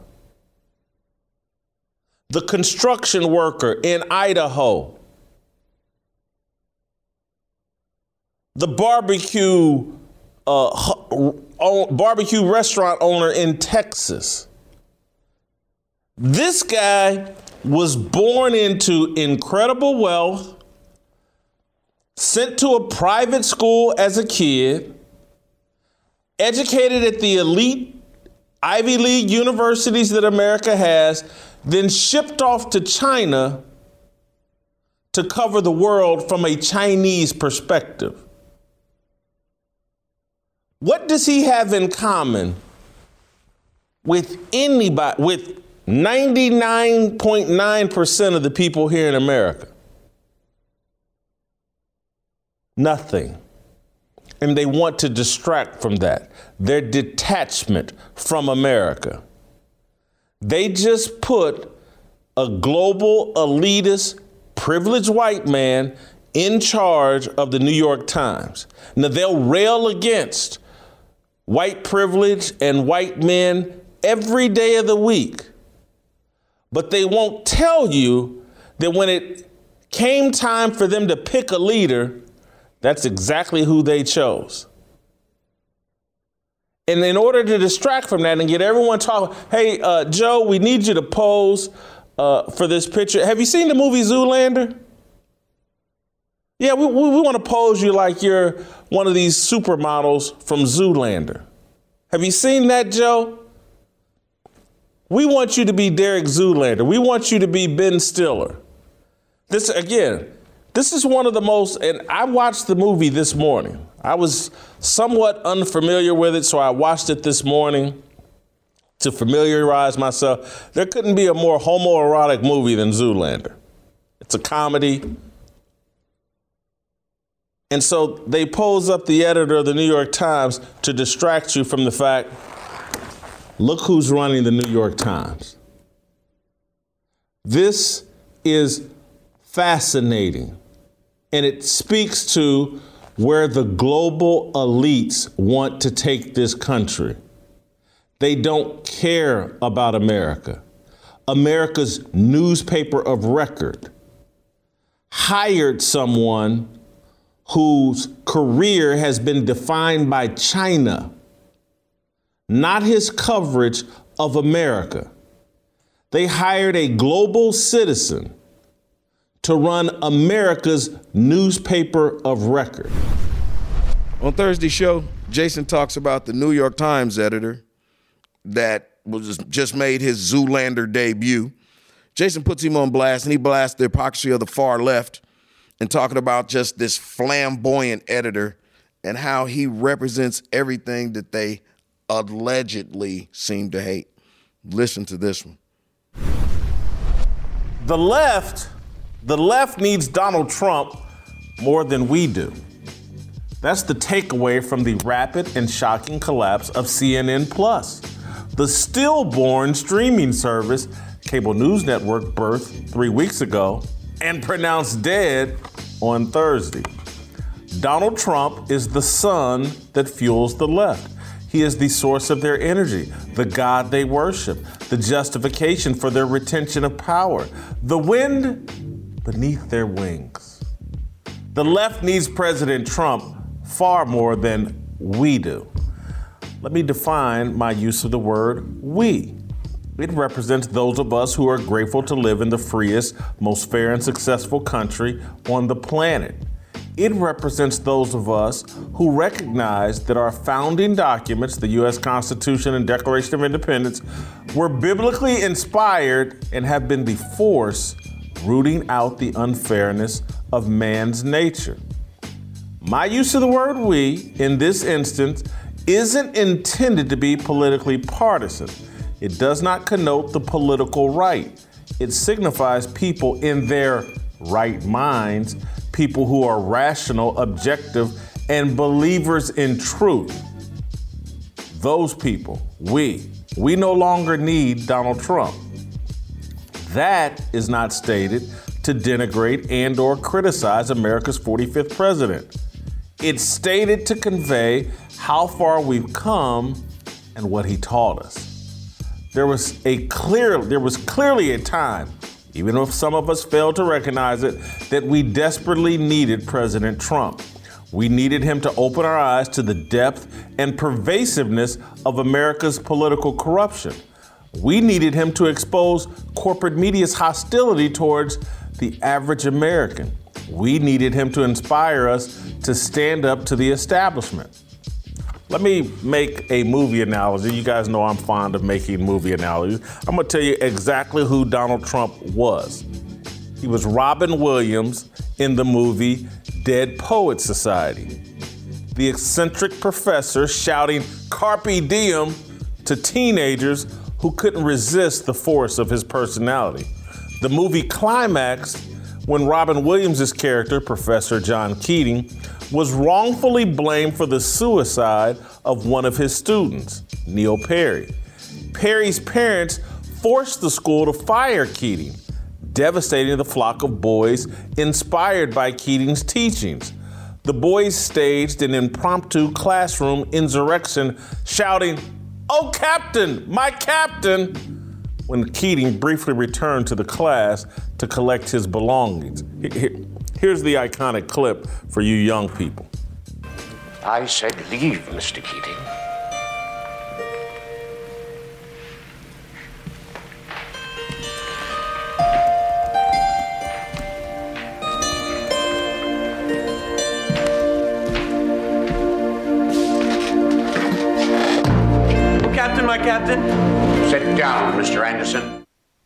the construction worker in Idaho, the barbecue uh, barbecue restaurant owner in Texas? This guy was born into incredible wealth, sent to a private school as a kid, educated at the elite Ivy League universities that America has, then shipped off to China to cover the world from a Chinese perspective. What does he have in common with anybody, with ninety-nine point nine percent of the people here in America? Nothing. And they want to distract from that. Their detachment from America. They just put a global elitist, privileged white man in charge of the New York Times. Now, they'll rail against white privilege and white men every day of the week. But they won't tell you that when it came time for them to pick a leader, that's exactly who they chose. And in order to distract from that and get everyone talking, hey, uh, Joe, we need you to pose uh, for this picture. Have you seen the movie Zoolander? Yeah, we, we, we want to pose you like you're one of these supermodels from Zoolander. Have you seen that, Joe? We want you to be Derek Zoolander. We want you to be Ben Stiller. This, again, this is one of the most, and I watched the movie this morning. I was somewhat unfamiliar with it, so I watched it this morning to familiarize myself. There couldn't be a more homoerotic movie than Zoolander. It's a comedy. And so they pose up the editor of the New York Times to distract you from the fact, look who's running the New York Times. This is fascinating, and it speaks to where the global elites want to take this country. They don't care about America. America's newspaper of record hired someone whose career has been defined by China, not his coverage of America. They hired a global citizen to run America's newspaper of record. On Thursday's show, Jason talks about the New York Times editor that was just made his Zoolander debut. Jason puts him on blast, and he blasts the hypocrisy of the far left and talking about just this flamboyant editor and how he represents everything that they allegedly seem to hate. Listen to this one. The left, the left needs Donald Trump more than we do. That's the takeaway from the rapid and shocking collapse of C N N Plus, the stillborn streaming service cable news network birthed three weeks ago and pronounced dead on Thursday. Donald Trump is the sun that fuels the left. He is the source of their energy, the God they worship, the justification for their retention of power, the wind beneath their wings. The left needs President Trump far more than we do. Let me define my use of the word we. It represents those of us who are grateful to live in the freest, most fair and successful country on the planet. It represents those of us who recognize that our founding documents, the U S Constitution and Declaration of Independence, were biblically inspired and have been the force rooting out the unfairness of man's nature. My use of the word we in this instance isn't intended to be politically partisan. It does not connote the political right. It signifies people in their right minds, people who are rational, objective, and believers in truth. Those people, we, we no longer need Donald Trump. That is not stated to denigrate and or criticize America's forty-fifth president. It's stated to convey how far we've come and what he taught us. There was a clear, there was clearly a time, even if some of us failed to recognize it, that we desperately needed President Trump. We needed him to open our eyes to the depth and pervasiveness of America's political corruption. We needed him to expose corporate media's hostility towards the average American. We needed him to inspire us to stand up to the establishment. Let me make a movie analogy. You guys know I'm fond of making movie analogies. I'm gonna tell you exactly who Donald Trump was. He was Robin Williams in the movie Dead Poets Society. The eccentric professor shouting carpe diem to teenagers who couldn't resist the force of his personality. The movie climaxed when Robin Williams' character, Professor John Keating, was wrongfully blamed for the suicide of one of his students, Neil Perry. Perry's parents forced the school to fire Keating, devastating the flock of boys inspired by Keating's teachings. The boys staged an impromptu classroom insurrection, shouting, "Oh, Captain, my Captain!" when Keating briefly returned to the class to collect his belongings. Here's the iconic clip for you young people. I said leave, Mister Keating. Oh, Captain, my Captain. Sit down, Mister Anderson.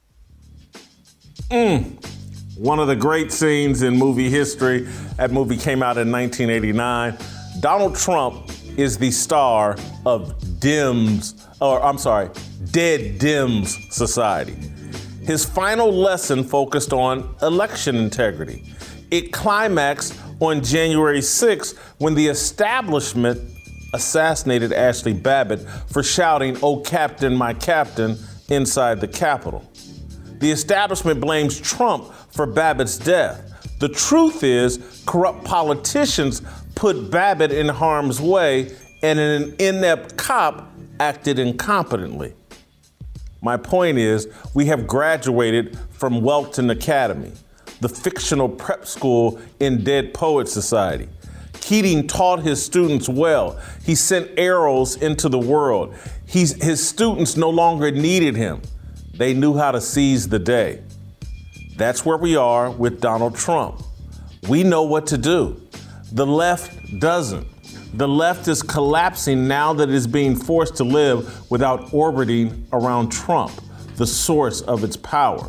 Mm. One of the great scenes in movie history. That movie came out in nineteen eighty-nine. Donald Trump is the star of Dems, or I'm sorry, Dead Dems Society. His final lesson focused on election integrity. It climaxed on January sixth when the establishment assassinated Ashley Babbitt for shouting, "Oh, Captain, my Captain," inside the Capitol. The establishment blames Trump for Babbitt's death. The truth is, corrupt politicians put Babbitt in harm's way, and an inept cop acted incompetently. My point is, we have graduated from Welton Academy, the fictional prep school in Dead Poets Society. Keating taught his students well. He sent arrows into the world. He's, his students no longer needed him. They knew how to seize the day. That's where we are with Donald Trump. We know what to do. The left doesn't. The left is collapsing now that it is being forced to live without orbiting around Trump, the source of its power.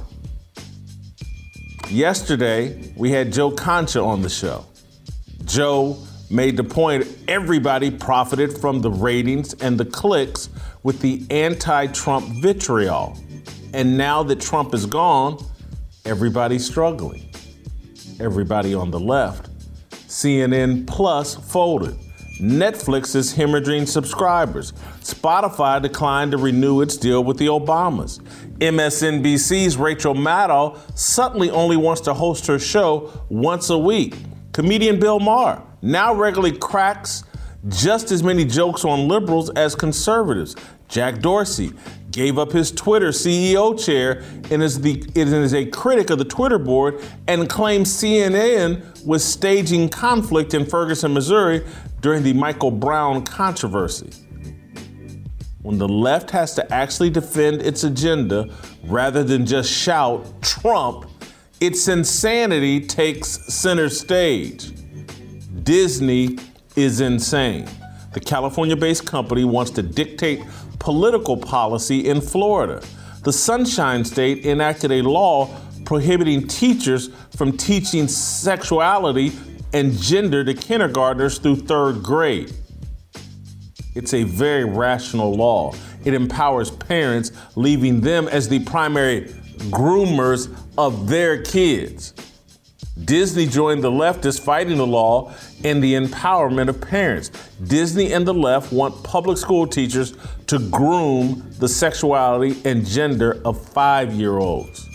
Yesterday, we had Joe Concha on the show. Joe made the point everybody profited from the ratings and the clicks with the anti-Trump vitriol. And now that Trump is gone, everybody's struggling. Everybody on the left. C N N Plus folded. Netflix is hemorrhaging subscribers. Spotify declined to renew its deal with the Obamas. M S N B C's Rachel Maddow suddenly only wants to host her show once a week. Comedian Bill Maher now regularly cracks just as many jokes on liberals as conservatives. Jack Dorsey gave up his Twitter C E O chair and is, the, is a critic of the Twitter board and claims C N N was staging conflict in Ferguson, Missouri during the Michael Brown controversy. When the left has to actually defend its agenda rather than just shout Trump, its insanity takes center stage. Disney is insane. The California-based company wants to dictate political policy in Florida. The Sunshine State enacted a law prohibiting teachers from teaching sexuality and gender to kindergartners through third grade. It's a very rational law. It empowers parents, leaving them as the primary groomers of their kids. Disney joined the leftists fighting the law and the empowerment of parents. Disney and the left want public school teachers to groom the sexuality and gender of five-year-olds.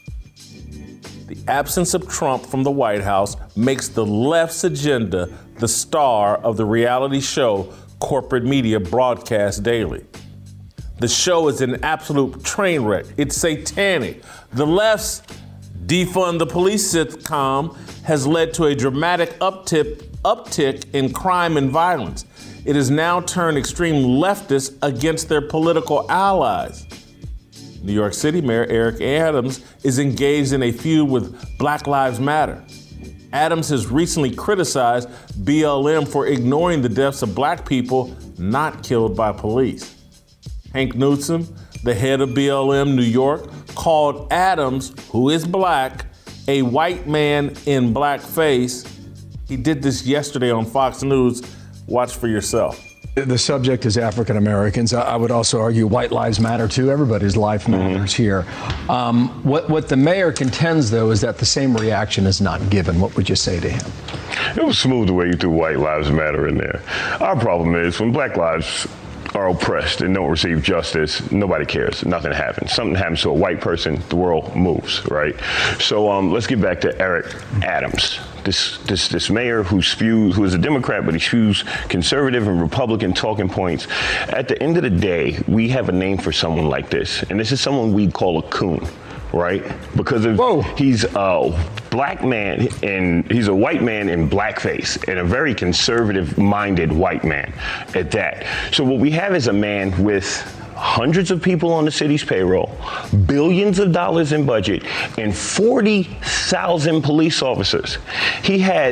The absence of Trump from the White House makes the left's agenda the star of the reality show corporate media broadcasts daily. The show is an absolute train wreck. It's satanic. The left's defund the police sitcom has led to a dramatic uptick, uptick in crime and violence. It has now turned extreme leftists against their political allies. New York City Mayor Eric Adams is engaged in a feud with Black Lives Matter. Adams has recently criticized B L M for ignoring the deaths of black people not killed by police. Hank Newsom, the head of B L M New York, called Adams, who is black, a white man in blackface. He did this yesterday on Fox News. Watch for yourself. The subject is African Americans. I would also argue white lives matter too. Everybody's life matters mm-hmm. here. Um, what, what the mayor contends, though, is that the same reaction is not given. What would you say to him? It was smooth the way you threw white lives matter in there. Our problem is when black lives are oppressed and don't receive justice, nobody cares. Nothing happens. Something happens to a white person, the world moves, right? So um, let's get back to Eric Adams. This this this mayor who spews, who is a Democrat, but he spews conservative and Republican talking points. At the end of the day, we have a name for someone like this, and this is someone we call a coon, right? Because of Whoa. he's a black man and he's a white man in blackface, and a very conservative-minded white man at that. So what we have is a man with hundreds of people on the city's payroll, billions of dollars in budget, and forty thousand police officers. He has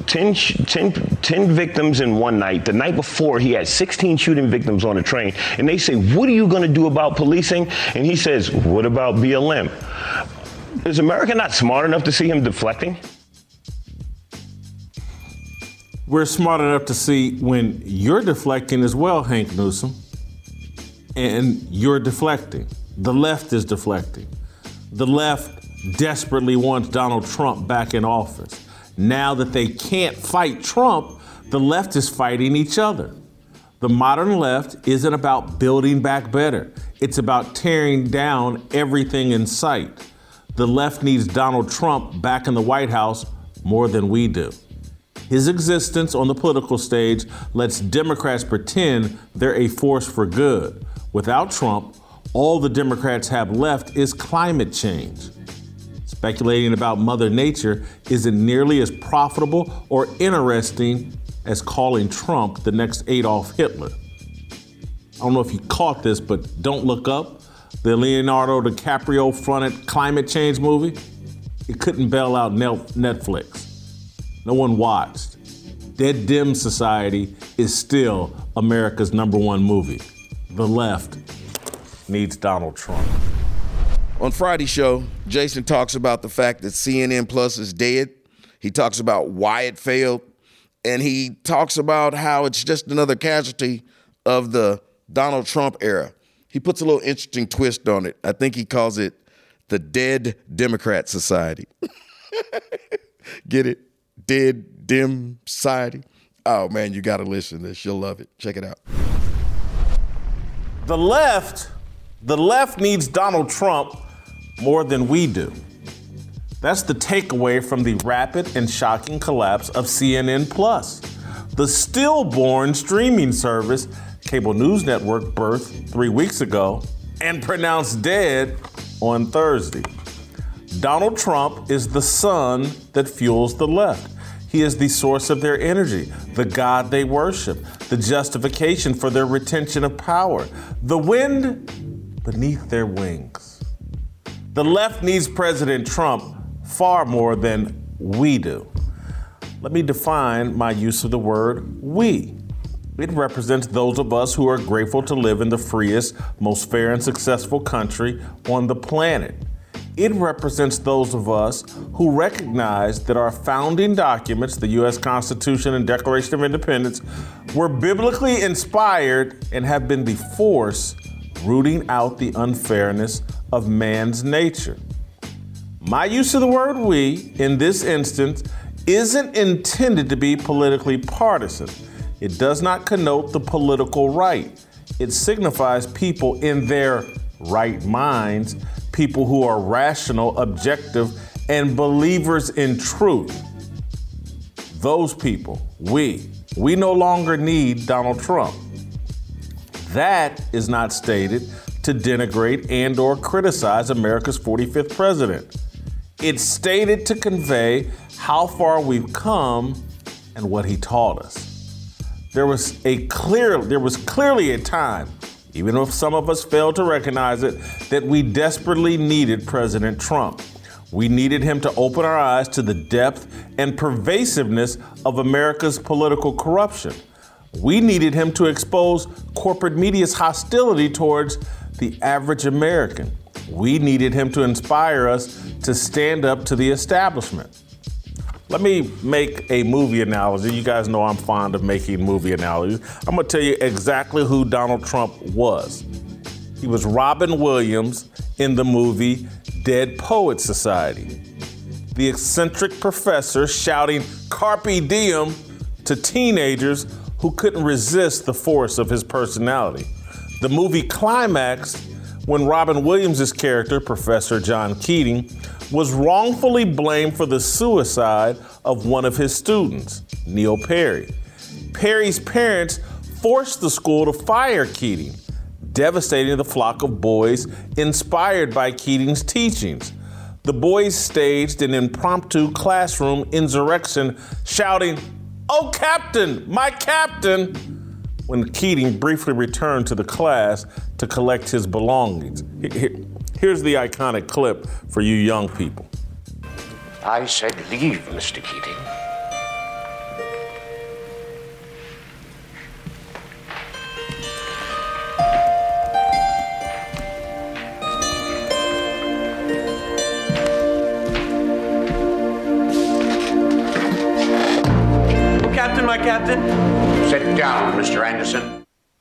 ten, ten, ten victims in one night. The night before, he had sixteen shooting victims on a train. And they say, what are you going to do about policing? And he says, what about B L M? Is America not smart enough to see him deflecting? We're smart enough to see when you're deflecting as well, Hank Newsom. And you're deflecting. The left is deflecting. The left desperately wants Donald Trump back in office. Now that they can't fight Trump, the left is fighting each other. The modern left isn't about building back better. It's about tearing down everything in sight. The left needs Donald Trump back in the White House more than we do. His existence on the political stage lets Democrats pretend they're a force for good. Without Trump, all the Democrats have left is climate change. Speculating about Mother Nature isn't nearly as profitable or interesting as calling Trump the next Adolf Hitler. I don't know if you caught this, but Don't Look Up, the Leonardo DiCaprio fronted climate change movie, it couldn't bail out Netflix. No one watched. Dead Dim Society is still America's number one movie. The left needs Donald Trump. On Friday's show, Jason talks about the fact that C N N Plus is dead. He talks about why it failed. And he talks about how it's just another casualty of the Donald Trump era. He puts a little interesting twist on it. I think he calls it the Dead Democrat Society. Get it? Dead Dim Society. Oh, man, you got to listen to this. You'll love it. Check it out. The left, the left needs Donald Trump more than we do. That's the takeaway from the rapid and shocking collapse of C N N Plus, the stillborn streaming service cable news network birthed three weeks ago and pronounced dead on Thursday. Donald Trump is the sun that fuels the left. He is the source of their energy, the God they worship, the justification for their retention of power, the wind beneath their wings. The left needs President Trump far more than we do. Let me define my use of the word we. It represents those of us who are grateful to live in the freest, most fair and successful country on the planet. It represents those of us who recognize that our founding documents, the U S Constitution and Declaration of Independence, were biblically inspired and have been the force rooting out the unfairness of man's nature. My use of the word we, in this instance, isn't intended to be politically partisan. It does not connote the political right. It signifies people in their right minds, people who are rational, objective, and believers in truth. Those people, we, we no longer need Donald Trump. That is not stated to denigrate and or criticize America's forty-fifth president. It's stated to convey how far we've come and what he taught us. There was a clear, there was clearly a time, even if some of us failed to recognize it, that we desperately needed President Trump. We needed him to open our eyes to the depth and pervasiveness of America's political corruption. We needed him to expose corporate media's hostility towards the average American. We needed him to inspire us to stand up to the establishment. Let me make a movie analogy. You guys know I'm fond of making movie analogies. I'm gonna tell you exactly who Donald Trump was. He was Robin Williams in the movie Dead Poets Society. The eccentric professor shouting "Carpe diem" to teenagers who couldn't resist the force of his personality. The movie climaxed when Robin Williams' character, Professor John Keating, was wrongfully blamed for the suicide of one of his students, Neil Perry. Perry's parents forced the school to fire Keating, devastating the flock of boys inspired by Keating's teachings. The boys staged an impromptu classroom insurrection, shouting, "Oh, Captain, my Captain!" when Keating briefly returned to the class to collect his belongings. Here's the iconic clip for you young people. I said leave, Mister Keating. captain, my captain. Sit down, Mister Anderson.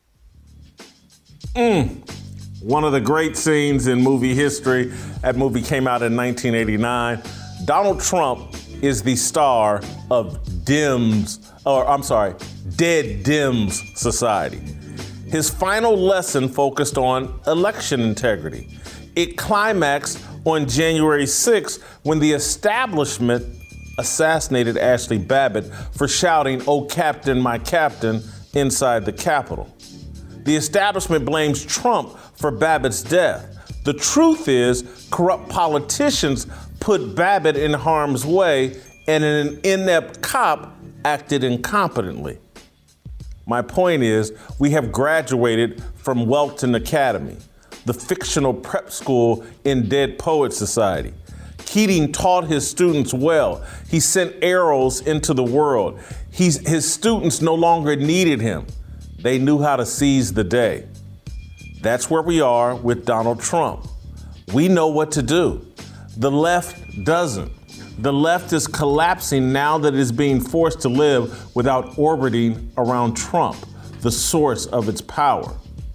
Mm. One of the great scenes in movie history. That movie came out in nineteen eighty-nine. Donald Trump is the star of Dems, or I'm sorry, Dead Dems Society. His final lesson focused on election integrity. It climaxed on January sixth when the establishment assassinated Ashley Babbitt for shouting, "Oh, Captain, my Captain," inside the Capitol. The establishment blames Trump for Babbitt's death. The truth is, corrupt politicians put Babbitt in harm's way, and an inept cop acted incompetently. My point is, we have graduated from Welton Academy, the fictional prep school in Dead Poets Society. Keating taught his students well. He sent arrows into the world. He's, his students no longer needed him. They knew how to seize the day. That's where we are with Donald Trump. We know what to do. The left doesn't. The left is collapsing now that it is being forced to live without orbiting around Trump, the source of its power.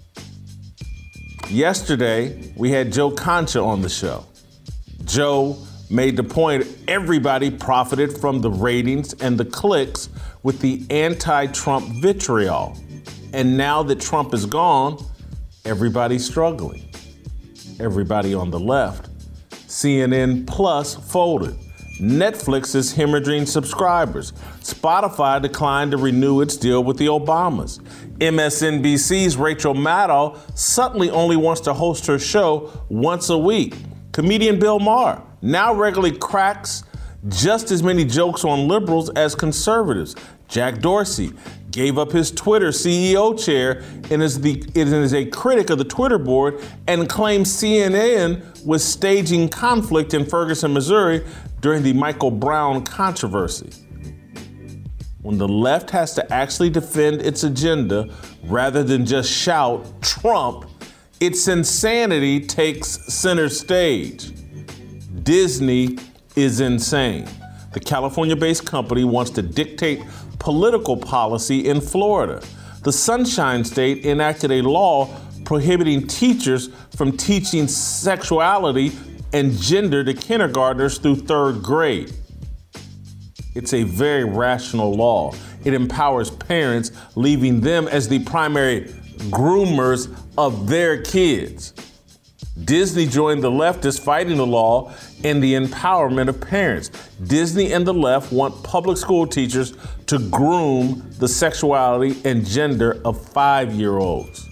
Yesterday, we had Joe Concha on the show. Joe made the point everybody profited from the ratings and the clicks with the anti-Trump vitriol. And now that Trump is gone, everybody's struggling. Everybody on the left. C N N Plus folded. Netflix is hemorrhaging subscribers. Spotify declined to renew its deal with the Obamas. M S N B C's Rachel Maddow suddenly only wants to host her show once a week. Comedian Bill Maher now regularly cracks just as many jokes on liberals as conservatives. Jack Dorsey gave up his Twitter C E O chair and is, the, it is a critic of the Twitter board and claims C N N was staging conflict in Ferguson, Missouri during the Michael Brown controversy. When the left has to actually defend its agenda rather than just shout Trump, its insanity takes center stage. Disney is insane. The California-based company wants to dictate political policy in Florida. The Sunshine State enacted a law prohibiting teachers from teaching sexuality and gender to kindergartners through third grade. It's a very rational law. It empowers parents, leaving them as the primary groomers of their kids. Disney joined the leftists fighting the law and the empowerment of parents. Disney and the left want public school teachers to groom the sexuality and gender of five-year-olds.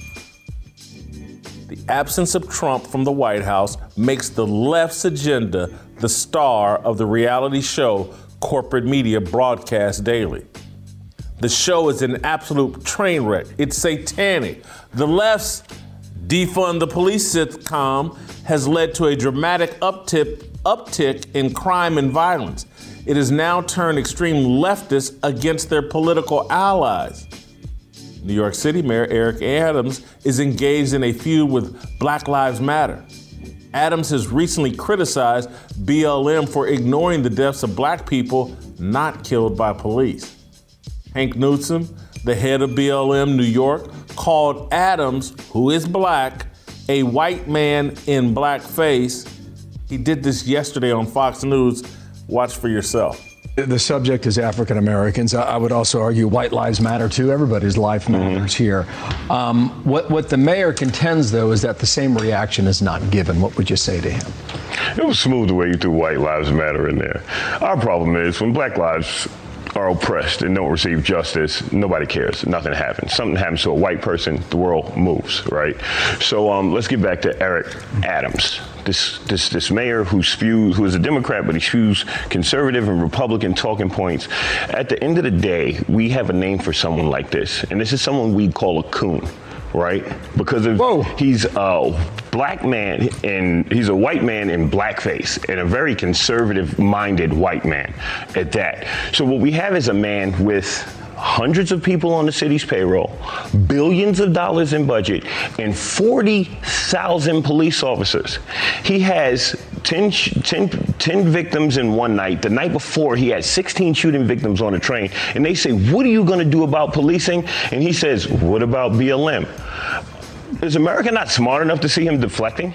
The absence of Trump from the White House makes the left's agenda the star of the reality show corporate media broadcasts daily. The show is an absolute train wreck. It's satanic. The left's defund the police sitcom has led to a dramatic uptick, uptick in crime and violence. It has now turned extreme leftists against their political allies. New York City Mayor Eric Adams is engaged in a feud with Black Lives Matter. Adams has recently criticized B L M for ignoring the deaths of black people not killed by police. Hank Newsom, the head of B L M New York, called Adams, who is black, a white man in blackface. He did this yesterday on Fox News. Watch for yourself. The subject is African Americans. I would also argue white lives matter too. Everybody's life matters mm-hmm. here. Um, what, what the mayor contends, though, is that the same reaction is not given. What would you say to him? It was smooth the way you threw white lives matter in there. Our problem is when black lives are oppressed and don't receive justice, nobody cares. Nothing happens. Something happens to a white person, the world moves, right? So um, let's get back to Eric Adams. This this this mayor who spews, who is a Democrat, but he spews conservative and Republican talking points. At the end of the day, we have a name for someone like this, and this is someone we call a coon, right? Because of Whoa. he's a black man and he's a white man in blackface, and a very conservative-minded white man at that. So what we have is a man with hundreds of people on the city's payroll, billions of dollars in budget, and forty thousand police officers. He has ten, ten, ten victims in one night. The night before, he had sixteen shooting victims on a train. And they say, what are you going to do about policing? And he says, what about B L M? Is America not smart enough to see him deflecting?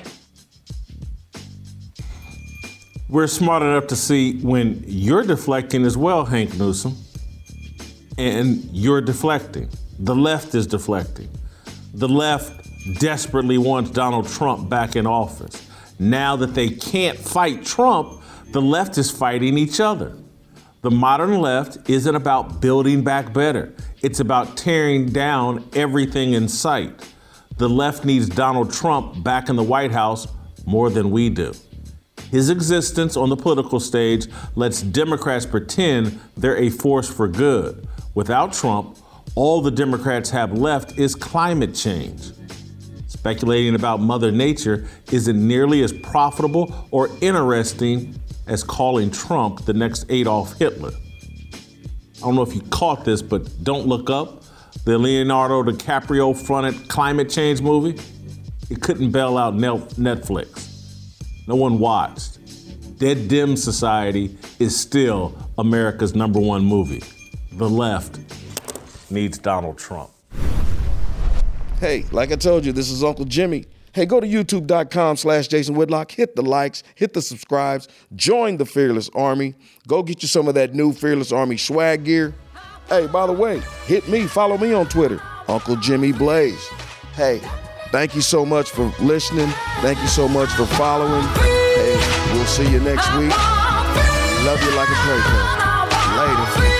We're smart enough to see when you're deflecting as well, Hank Newsom. And you're deflecting. The left is deflecting. The left desperately wants Donald Trump back in office. Now that they can't fight Trump, the left is fighting each other. The modern left isn't about building back better. It's about tearing down everything in sight. The left needs Donald Trump back in the White House more than we do. His existence on the political stage lets Democrats pretend they're a force for good. Without Trump, all the Democrats have left is climate change. Speculating about Mother Nature isn't nearly as profitable or interesting as calling Trump the next Adolf Hitler. I don't know if you caught this, but don't look up. The Leonardo DiCaprio fronted climate change movie, it couldn't bail out Netflix. No one watched. Dead Dim Society is still America's number one movie. The left needs Donald Trump. Hey, like I told you, this is Uncle Jimmy. Hey, go to youtube.com slash Jason Whitlock. Hit the likes, hit the subscribes, join the Fearless Army. Go get you some of that new Fearless Army swag gear. Hey, by the way, hit me, follow me on Twitter, Uncle Jimmy Blaze. Hey, thank you so much for listening. Thank you so much for following. Hey, we'll see you next week. Love you like a play. Later.